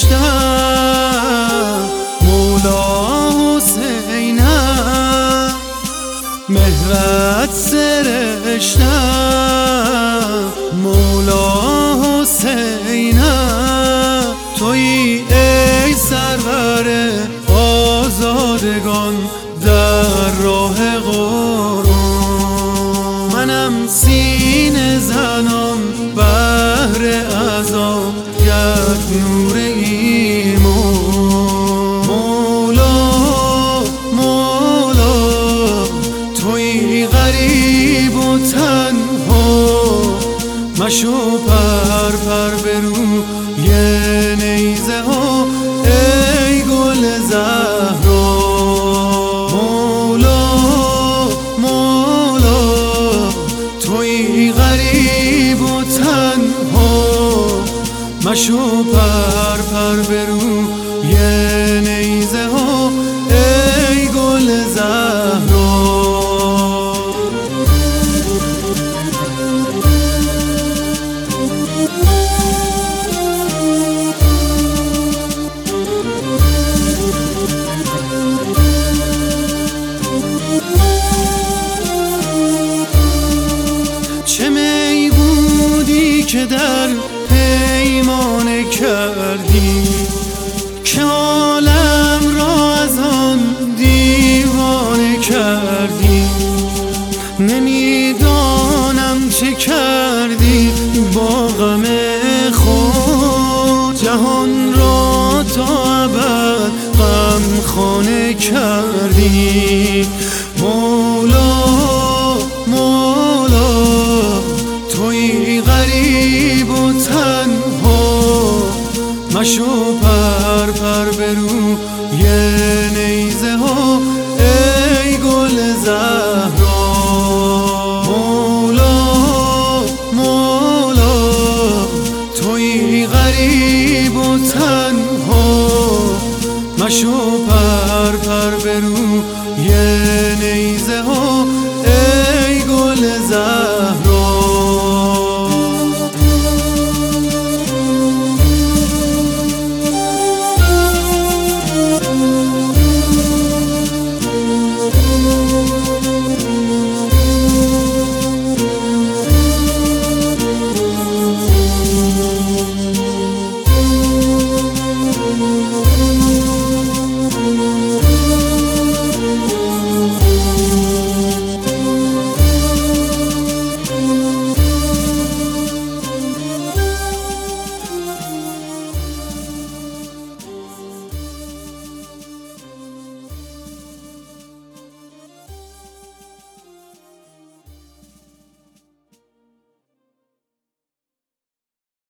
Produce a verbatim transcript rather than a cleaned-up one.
سرشتم مولا حسینم، مهرت سرشتم مولا حسینم. تویی ای سرور آزادگان در راه قرآن، منم سینه زنم بهر عذاب یک نور ایمان. مولا مولا تویی غریب و تنها، مشو پر پر برو یه نیزه ها ای گل زهرا. مولا مولا تویی غریب و تنها، مشو پر پر برو یه نیزه ها ای گل زهرا. چه می بودی که در پیمانه کردی، که عالم را از آن دیوانه کردی. نمیدانم چه کردی با غم خود، جهان را تا ابد غم خانه کردی. مولا مولا تویی غریب و تنها، مشو پر پر برو یه نیزه ها ای گل زهرا. مولا مولا تویی غریب و تنها، مشو پر پر برو یه نیزه